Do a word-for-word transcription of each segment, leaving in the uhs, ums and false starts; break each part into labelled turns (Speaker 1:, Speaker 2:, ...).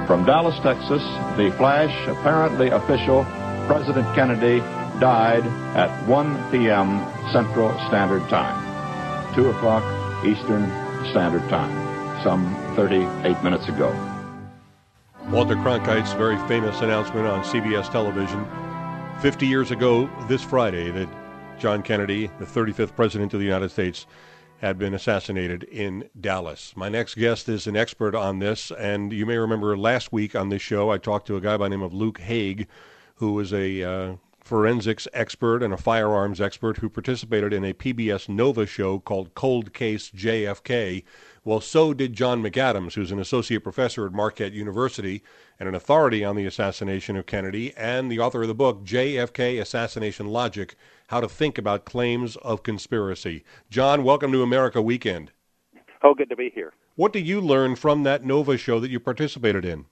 Speaker 1: From Dallas, Texas, the flash, apparently official, President Kennedy died at one p.m. Central Standard Time, two o'clock Eastern Standard Time, some thirty-eight minutes ago.
Speaker 2: Walter Cronkite's very famous announcement on C B S television fifty years ago this Friday that John Kennedy, the thirty-fifth President of the United States, had been assassinated in Dallas. My next guest is an expert on this, and you may remember last week on this show I talked to a guy by the name of Luke Haig, who is a uh, forensics expert and a firearms expert who participated in a P B S Nova show called Cold Case J F K. Well, so did John McAdams, who's an associate professor at Marquette University and an authority on the assassination of Kennedy, and the author of the book, J F K Assassination Logic, How to Think About Claims of Conspiracy. John, welcome to America Weekend.
Speaker 3: Oh, good to be here.
Speaker 2: What did you learn from that Nova show that you participated in?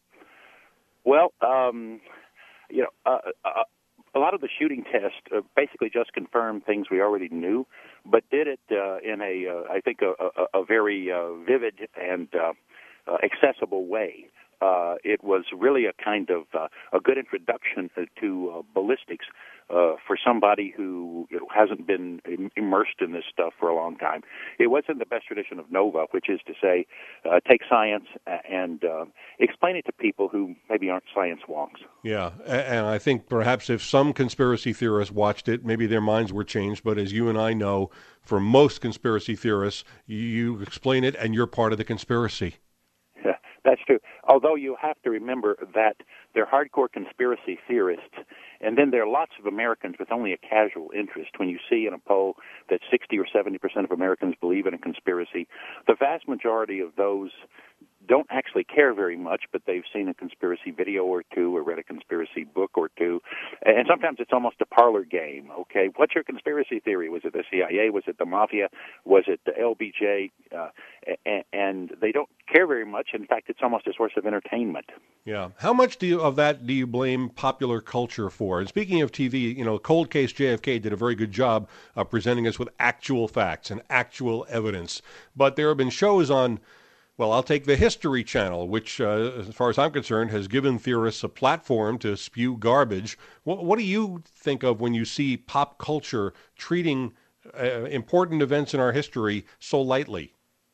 Speaker 3: Well, um, you know, uh, uh, a lot of the shooting tests uh, basically just confirmed things we already knew, but did it uh, in a, uh, I think, a, a, a very uh, vivid and uh, uh, accessible way. Uh, it was really a kind of uh, a good introduction to uh, ballistics uh, for somebody who you know, hasn't been im- immersed in this stuff for a long time. It was in the best tradition of Nova, which is to say, uh, take science and uh, explain it to people who maybe aren't science wonks.
Speaker 2: Yeah, and I think perhaps if some conspiracy theorists watched it, maybe their minds were changed, but as you and I know, for most conspiracy theorists, you explain it and you're part of the conspiracy.
Speaker 3: That's true. Although you have to remember that they're hardcore conspiracy theorists, and then there are lots of Americans with only a casual interest. When you see in a poll that sixty or seventy percent of Americans believe in a conspiracy, the vast majority of those don't actually care very much, but they've seen a conspiracy video or two or read a conspiracy book or two. And sometimes it's almost a parlor game, okay? What's your conspiracy theory? Was it the C I A? Was it the Mafia? Was it the L B J? Uh, and they don't care very much. In fact, it's almost a source of entertainment.
Speaker 2: Yeah. How much do you, of that do you blame popular culture for? And speaking of T V, you know, Cold Case J F K did a very good job of presenting us with actual facts and actual evidence. But there have been shows on, well, I'll take the History Channel, which, uh, as far as I'm concerned, has given theorists a platform to spew garbage. What, what do you think of when you see pop culture treating uh, important events in our history so lightly?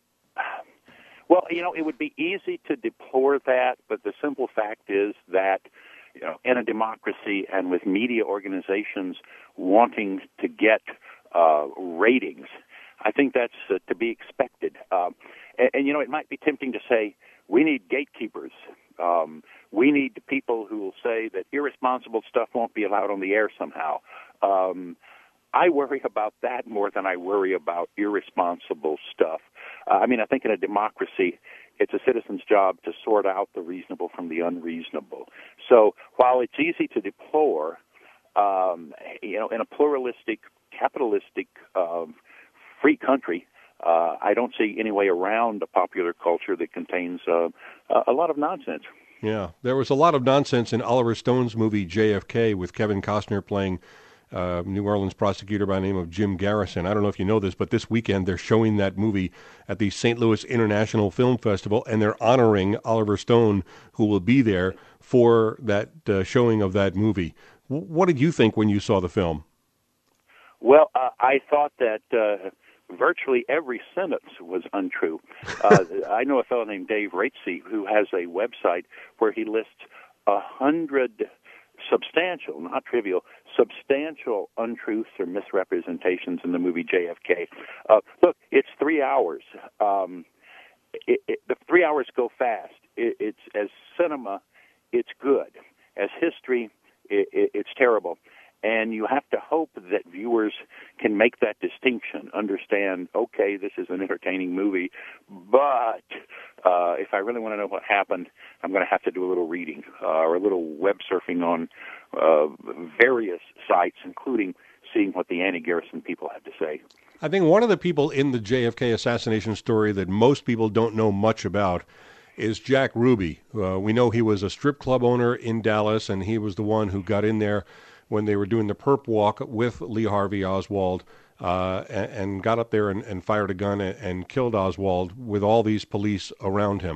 Speaker 3: Well, you know, it would be easy to deplore that, but the simple fact is that, you know, in a democracy and with media organizations wanting to get uh, ratings, I think that's uh, to be expected. Um, and, and, you know, it might be tempting to say, we need gatekeepers. Um, we need people who will say that irresponsible stuff won't be allowed on the air somehow. Um, I worry about that more than I worry about irresponsible stuff. Uh, I mean, I think in a democracy, it's a citizen's job to sort out the reasonable from the unreasonable. So while it's easy to deplore, um, you know, in a pluralistic, capitalistic, um, free country, uh, I don't see any way around a popular culture that contains uh, a lot of nonsense.
Speaker 2: Yeah, there was a lot of nonsense in Oliver Stone's movie J F K with Kevin Costner playing uh, New Orleans prosecutor by the name of Jim Garrison. I don't know if you know this, but this weekend they're showing that movie at the Saint Louis International Film Festival, and they're honoring Oliver Stone, who will be there for that uh, showing of that movie. W- what did you think when you saw the film?
Speaker 3: Well, uh, I thought that uh, virtually every sentence was untrue. Uh, I know a fellow named Dave Ratesy who has a website where he lists a hundred substantial, not trivial, substantial untruths or misrepresentations in the movie J F K. Uh, look, it's three hours. Um, it, it, the three hours go fast. It, it's as cinema, it's good. As history, it, it, it's terrible. And you have to hope that viewers can make that distinction, understand, okay, this is an entertaining movie, but uh, if I really want to know what happened, I'm going to have to do a little reading uh, or a little web surfing on uh, various sites, including seeing what the anti-Garrison people have to say.
Speaker 2: I think one of the people in the J F K assassination story that most people don't know much about is Jack Ruby. Uh, we know he was a strip club owner in Dallas, and he was the one who got in there when they were doing the perp walk with Lee Harvey Oswald uh, and, and got up there and, and fired a gun and, and killed Oswald with all these police around him.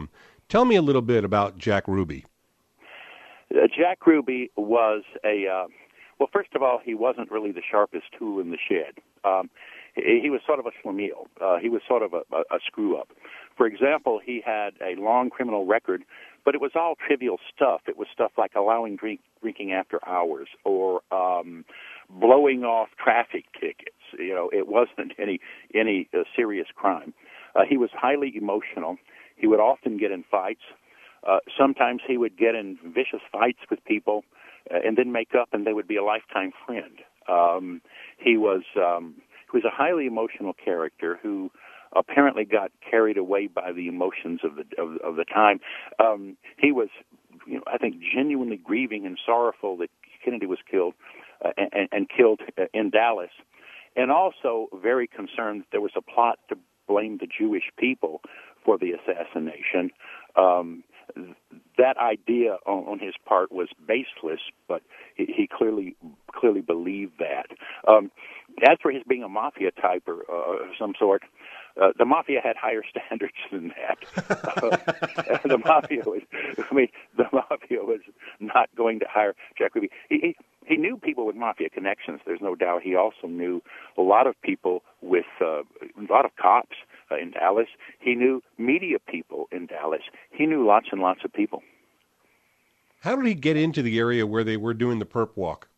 Speaker 2: Tell me a little bit about Jack Ruby.
Speaker 3: Uh, Jack Ruby was a, uh, well, first of all, he wasn't really the sharpest tool in the shed. Um, he, he was sort of a schlemiel. Uh, he was sort of a, a, a screw-up. For example, he had a long criminal record, but it was all trivial stuff. It was stuff like allowing drink, drinking after hours or um, blowing off traffic tickets. You know, it wasn't any any uh, serious crime. Uh, he was highly emotional. He would often get in fights. Uh, sometimes he would get in vicious fights with people uh, and then make up, and they would be a lifetime friend. Um, he was um, he was a highly emotional character who apparently got carried away by the emotions of the of, of the time. Um, he was, you know, I think, genuinely grieving and sorrowful that Kennedy was killed uh, and, and killed in Dallas, and also very concerned that there was a plot to blame the Jewish people for the assassination. Um, that idea on, on his part was baseless, but he, he clearly clearly believed that. Um, as for his being a mafia type or uh, some sort, uh, the mafia had higher standards than that. uh, the mafia was, I mean, the mafia was not going to hire Jack Ruby. He, he, he knew people with mafia connections, there's no doubt. He also knew a lot of people with, uh, a lot of cops uh, in Dallas. He knew media people in Dallas. He knew lots and lots of people.
Speaker 2: How did he get into the area where they were doing the perp walk?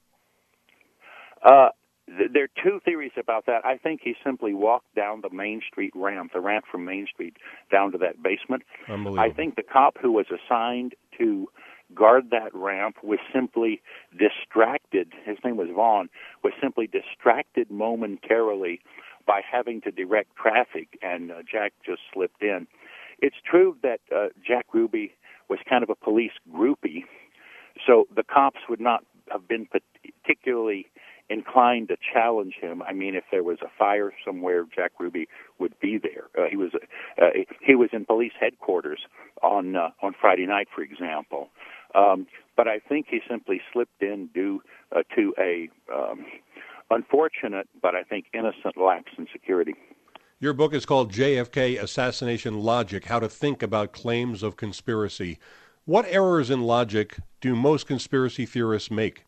Speaker 3: Uh, th- there are two theories about that. I think he simply walked down the Main Street ramp, the ramp from Main Street down to that basement.
Speaker 2: Unbelievable.
Speaker 3: I think the cop who was assigned to guard that ramp was simply distracted. His name was Vaughn, was simply distracted momentarily by having to direct traffic, and uh, Jack just slipped in. It's true that uh, Jack Ruby was kind of a police groupie, so the cops would not have been particularly inclined to challenge him. I mean, if there was a fire somewhere, Jack Ruby would be there. Uh, he was uh, he was in police headquarters on uh, on Friday night, for example. Um, but I think he simply slipped in due uh, to a um, unfortunate, but I think innocent lapse in security.
Speaker 2: Your book is called J F K Assassination Logic, How to Think About Claims of Conspiracy. What errors in logic do most conspiracy theorists make?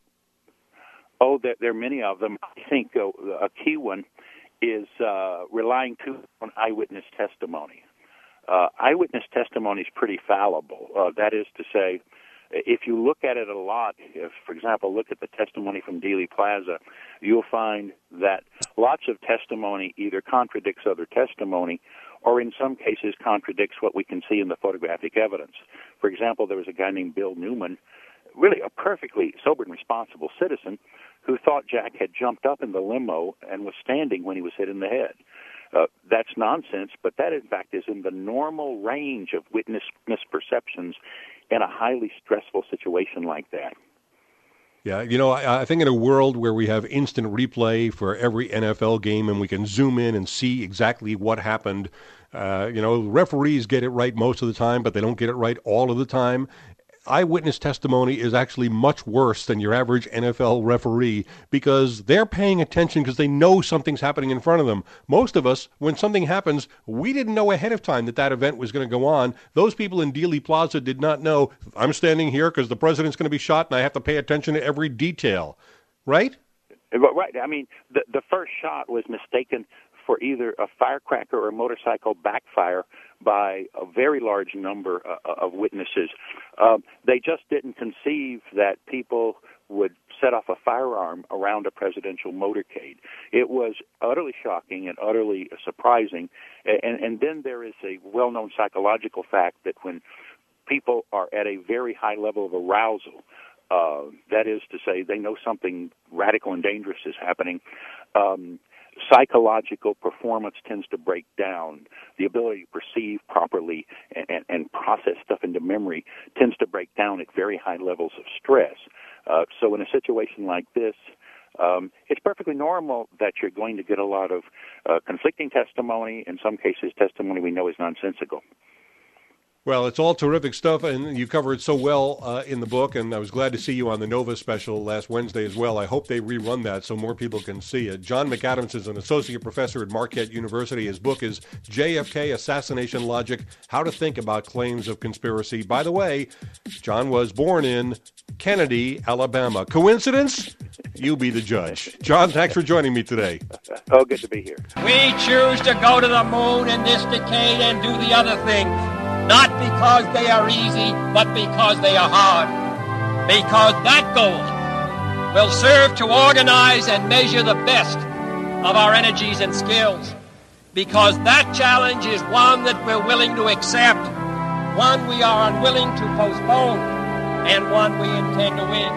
Speaker 3: Oh, there, there are many of them. I think uh, a key one is uh, relying too on eyewitness testimony. Uh, eyewitness testimony is pretty fallible. Uh, that is to say, if you look at it a lot, if, for example, look at the testimony from Dealey Plaza, you'll find that lots of testimony either contradicts other testimony or in some cases contradicts what we can see in the photographic evidence. For example, there was a guy named Bill Newman, really a perfectly sober and responsible citizen, who thought Jack had jumped up in the limo and was standing when he was hit in the head. Uh, that's nonsense, but that, in fact, is in the normal range of witness misperceptions in a highly stressful situation like that.
Speaker 2: Yeah, you know, I, I think in a world where we have instant replay for every N F L game and we can zoom in and see exactly what happened, uh, you know, referees get it right most of the time, but they don't get it right all of the time. Eyewitness testimony is actually much worse than your average N F L referee because they're paying attention because they know something's happening in front of them. Most of us, when something happens, we didn't know ahead of time that that event was going to go on. Those people in Dealey Plaza did not know, I'm standing here because the president's going to be shot and I have to pay attention to every detail. Right?
Speaker 3: Right. I mean, the, the first shot was mistaken for either a firecracker or a motorcycle backfire by a very large number uh, of witnesses. Um, they just didn't conceive that people would set off a firearm around a presidential motorcade. It was utterly shocking and utterly surprising. And, and then there is a well-known psychological fact that when people are at a very high level of arousal, uh, that is to say they know something radical and dangerous is happening, um, psychological performance tends to break down. The ability to perceive properly and, and, and process stuff into memory tends to break down at very high levels of stress. Uh, so in a situation like this, um, it's perfectly normal that you're going to get a lot of uh, conflicting testimony, in some cases testimony we know is nonsensical.
Speaker 2: Well, it's all terrific stuff, and you cover it so well uh, in the book, and I was glad to see you on the Nova special last Wednesday as well. I hope they rerun that so more people can see it. John McAdams is an associate professor at Marquette University. His book is J F K Assassination Logic, How to Think About Claims of Conspiracy. By the way, John was born in Kennedy, Alabama. Coincidence? You be the judge. John, thanks for joining me today.
Speaker 3: Oh, good to be here.
Speaker 4: We choose to go to the moon in this decade and do the other thing. Not because they are easy, but because they are hard. Because that goal will serve to organize and measure the best of our energies and skills. Because that challenge is one that we're willing to accept, one we are unwilling to postpone, and one we intend to win.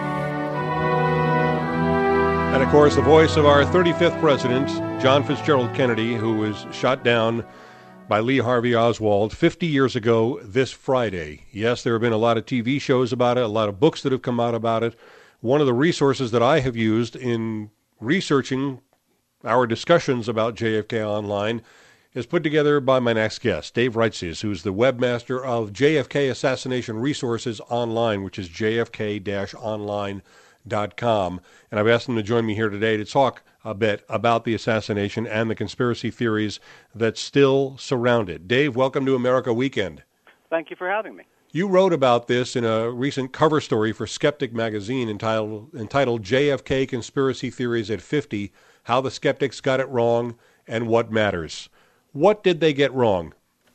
Speaker 2: And of course, the voice of our thirty-fifth president, John Fitzgerald Kennedy, who was shot down by Lee Harvey Oswald fifty years ago this Friday. Yes, there have been a lot of T V shows about it, a lot of books that have come out about it. One of the resources that I have used in researching our discussions about J F K Online is put together by my next guest, Dave Reitzes, who's the webmaster of J F K Assassination Resources Online, which is j f k dash online dot com. And I've asked him to join me here today to talk a bit about the assassination and the conspiracy theories that still surround it. Dave, welcome to America Weekend.
Speaker 5: Thank you for having me.
Speaker 2: You wrote about this in a recent cover story for Skeptic magazine entitled, entitled J F K Conspiracy Theories at fifty, How the Skeptics Got It Wrong and What Matters. What did they get wrong?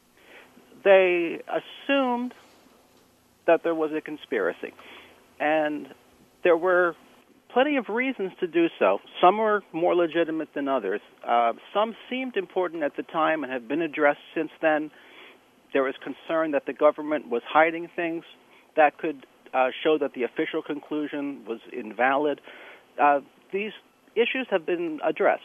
Speaker 5: They assumed that there was a conspiracy, and there were plenty of reasons to do so. Some were more legitimate than others. Uh, some seemed important at the time and have been addressed since then. There was concern that the government was hiding things that could uh, show that the official conclusion was invalid. Uh, these issues have been addressed.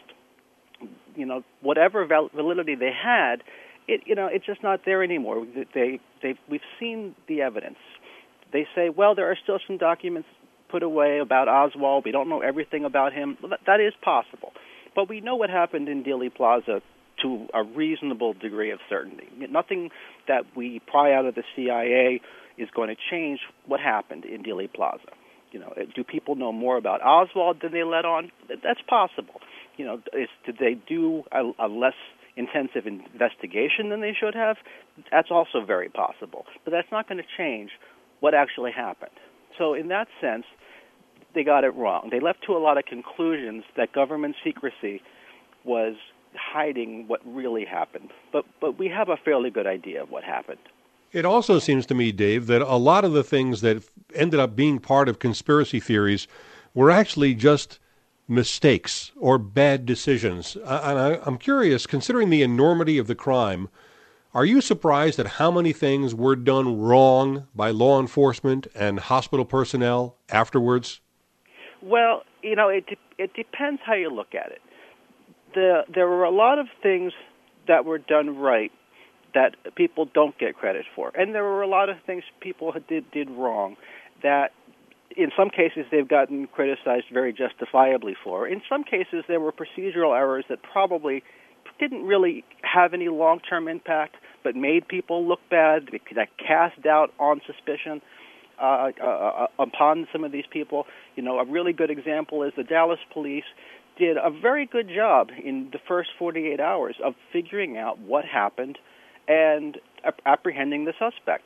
Speaker 5: You know, whatever val- validity they had, it you know, it's just not there anymore. They they we've seen the evidence. They say, well, there are still some documents put away about Oswald. We don't know everything about him. That, that is possible. But we know what happened in Dealey Plaza to a reasonable degree of certainty. Nothing that we pry out of the C I A is going to change what happened in Dealey Plaza. You know, do people know more about Oswald than they let on? That's possible. You know, is, did they do a, a less intensive investigation than they should have? That's also very possible. But that's not going to change what actually happened. So in that sense, they got it wrong. They left to a lot of conclusions that government secrecy was hiding what really happened. But but we have a fairly good idea of what happened.
Speaker 2: It also seems to me, Dave, that a lot of the things that ended up being part of conspiracy theories were actually just mistakes or bad decisions. And I, I'm curious, considering the enormity of the crime, are you surprised at how many things were done wrong by law enforcement and hospital personnel afterwards?
Speaker 5: Well, you know, it it depends how you look at it. The, there were a lot of things that were done right that people don't get credit for. And there were a lot of things people did, did wrong that in some cases they've gotten criticized very justifiably for. In some cases there were procedural errors that probably didn't really have any long-term impact but made people look bad, that cast doubt on suspicion uh, uh, upon some of these people. You know, a really good example is the Dallas police did a very good job in the first forty-eight hours of figuring out what happened and apprehending the suspect.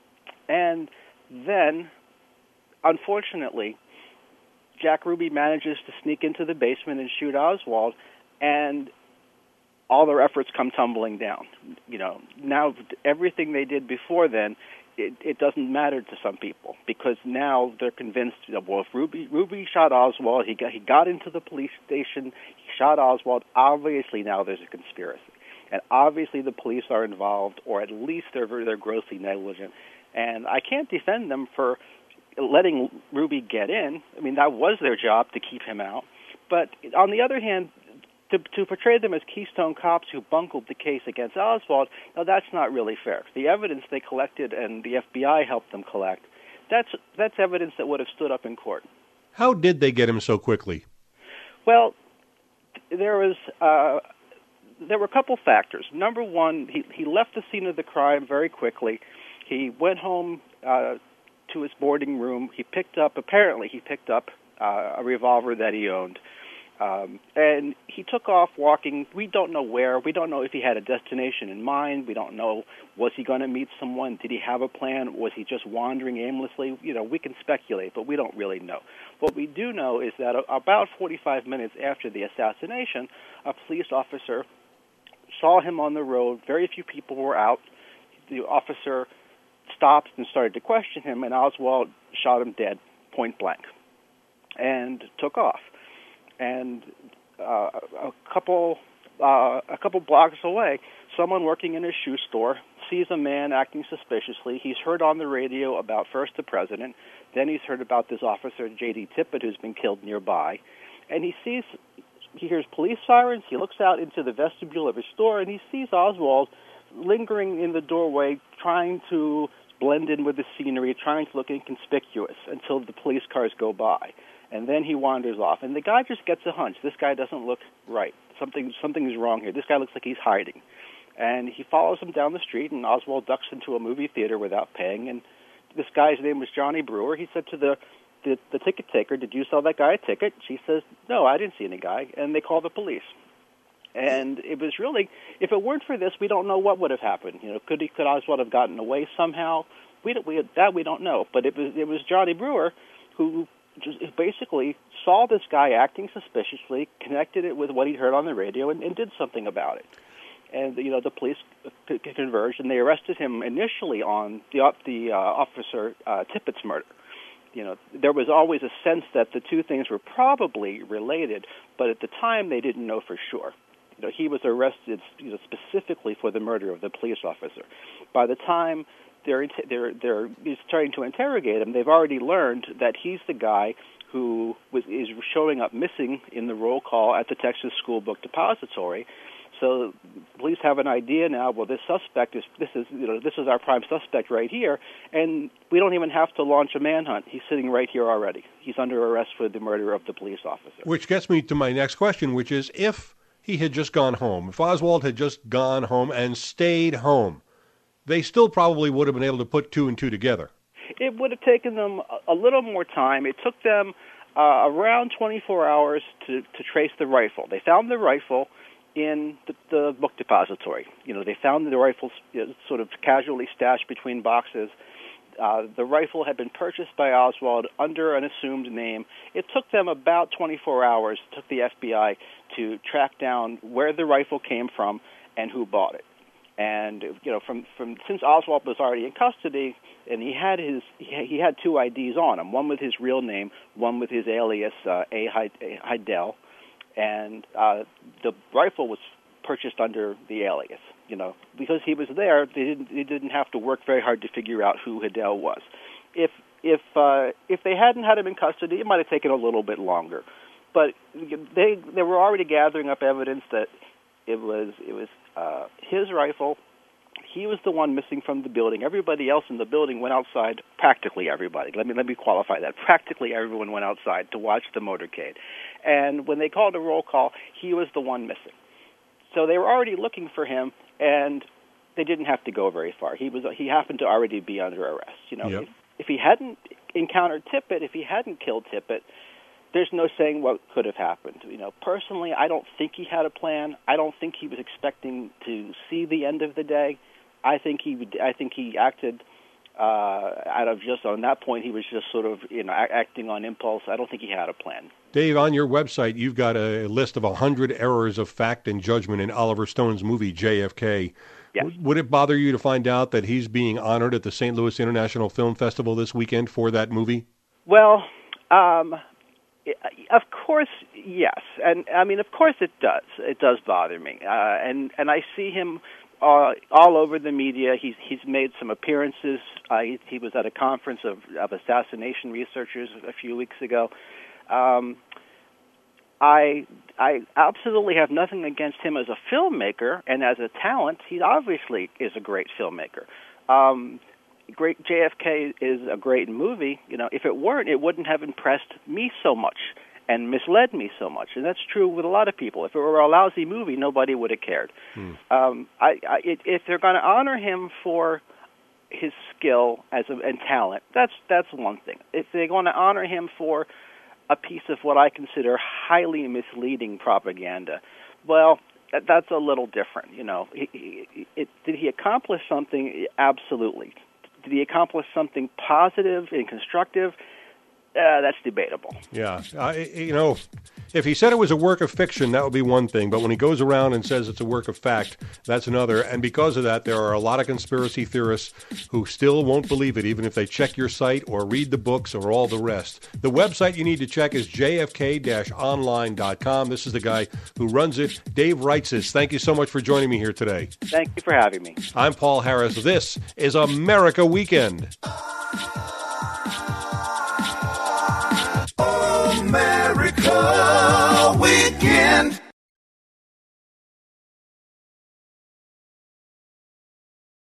Speaker 5: And then, unfortunately, Jack Ruby manages to sneak into the basement and shoot Oswald, and all their efforts come tumbling down. You know, now everything they did before then, it, it doesn't matter to some people because now they're convinced, you know, well, if Ruby, Ruby shot Oswald, he got, he got into the police station, he shot Oswald, obviously now there's a conspiracy. And obviously the police are involved, or at least they're, they're grossly negligent. And I can't defend them for letting Ruby get in. I mean, that was their job to keep him out. But on the other hand, To, to portray them as Keystone cops who bungled the case against Oswald, now that's not really fair. The evidence they collected and the F B I helped them collect, that's that's evidence that would have stood up in court.
Speaker 2: How did they get him so quickly?
Speaker 5: Well, there was uh, there were a couple factors. Number one, he, he left the scene of the crime very quickly. He went home uh, to his boarding room. He picked up, apparently he picked up uh, a revolver that he owned. Um, and he took off walking. We don't know where. We don't know if he had a destination in mind. We don't know, was he going to meet someone? Did he have a plan? Was he just wandering aimlessly? You know, we can speculate, but we don't really know. What we do know is that about forty-five minutes after the assassination, a police officer saw him on the road. Very few people were out. The officer stopped and started to question him, and Oswald shot him dead, point blank, and took off. And uh, a couple uh, a couple blocks away, someone working in a shoe store sees a man acting suspiciously. He's heard on the radio about first the president, then he's heard about this officer, J D Tippit, who's been killed nearby. And he sees, he hears police sirens. He looks out into the vestibule of his store, and he sees Oswald lingering in the doorway, trying to blend in with the scenery, trying to look inconspicuous until the police cars go by. And then he wanders off. And the guy just gets a hunch. This guy doesn't look right. Something something is wrong here. This guy looks like he's hiding. And he follows him down the street, and Oswald ducks into a movie theater without paying. And this guy's name was Johnny Brewer. He said to the, the, the ticket taker, "Did you sell that guy a ticket?" She says, "No, I didn't see any guy." And they call the police. And it was really, if it weren't for this, we don't know what would have happened. You know, could he, could Oswald have gotten away somehow? We, we that we don't know. But it was it was Johnny Brewer who just basically saw this guy acting suspiciously, connected it with what he heard on the radio, and, and did something about it. And you know, the police converged, and they arrested him initially on the the uh, officer uh, Tippit's murder. You know, there was always a sense that the two things were probably related, but at the time they didn't know for sure. You know, he was arrested, you know, specifically for the murder of the police officer. By the time they're they're they're starting to interrogate him, they've already learned that he's the guy who was is showing up missing in the roll call at the Texas School Book Depository. So police have an idea now. Well, this suspect is this is you know this is our prime suspect right here, and we don't even have to launch a manhunt. He's sitting right here already. He's under arrest for the murder of the police officer.
Speaker 2: Which gets me to my next question, which is if he had just gone home, if Oswald had just gone home and stayed home, they still probably would have been able to put two and two together.
Speaker 5: It would have taken them a little more time. It took them uh, around twenty-four hours to, to trace the rifle. They found the rifle in the, the book depository. You know, they found the rifle you know, sort of casually stashed between boxes. Uh, the rifle had been purchased by Oswald under an assumed name. It took them about twenty-four hours, it took the F B I, to track down where the rifle came from and who bought it. And you know, from, from since Oswald was already in custody, and he had his he had two I Ds on him, one with his real name, one with his alias uh, A. Heidel, and uh, the rifle was purchased under the alias. You know, because he was there, they didn't they didn't have to work very hard to figure out who Heidel was. If if uh, if they hadn't had him in custody, it might have taken a little bit longer. But they they were already gathering up evidence that it was it was uh, his rifle. He was the one missing from the building. Everybody else in the building went outside. Practically everybody. Let me let me qualify that. Practically everyone went outside to watch the motorcade. And when they called a roll call, he was the one missing. So they were already looking for him, and they didn't have to go very far. He was he happened to already be under arrest. You know,
Speaker 2: yep.
Speaker 5: if, if he hadn't encountered Tippit, if he hadn't killed Tippit, there's no saying what could have happened. You know, personally, I don't think he had a plan. I don't think he was expecting to see the end of the day. I think he would, I think he acted uh, out of just on that point. He was just sort of you know acting on impulse. I don't think he had a plan.
Speaker 2: Dave, on your website, you've got a list of one hundred errors of fact and judgment in Oliver Stone's movie J F K.
Speaker 5: Yes.
Speaker 2: W- would it bother you to find out that he's being honored at the Saint Louis International Film Festival this weekend for that movie?
Speaker 5: Well, um, of course, yes. And, I mean, of course it does. It does bother me. Uh, and, and I see him uh, all over the media. He's, he's made some appearances. Uh, he, he was at a conference of, of assassination researchers a few weeks ago. Um, I I absolutely have nothing against him as a filmmaker and as a talent. He obviously is a great filmmaker. Um, great J F K is a great movie. You know, if it weren't, it wouldn't have impressed me so much and misled me so much. And that's true with a lot of people. If it were a lousy movie, nobody would have cared. Hmm. Um, I, I, if they're going to honor him for his skill as a, and talent, that's that's one thing. If they're going to honor him for a piece of what I consider highly misleading propaganda, well, that, that's a little different. You know, he, he, it, did he accomplish something? Absolutely. Did he accomplish something positive and constructive? Uh, that's debatable.
Speaker 2: Yeah. Uh, you know, if he said it was a work of fiction, that would be one thing. But when he goes around and says it's a work of fact, that's another. And because of that, there are a lot of conspiracy theorists who still won't believe it, even if they check your site or read the books or all the rest. The website you need to check is j f k dash online dot com. This is the guy who runs it, Dave Reitzes. Thank you so much for joining me here today.
Speaker 5: Thank you for having me.
Speaker 2: I'm Paul Harris. This is America Weekend.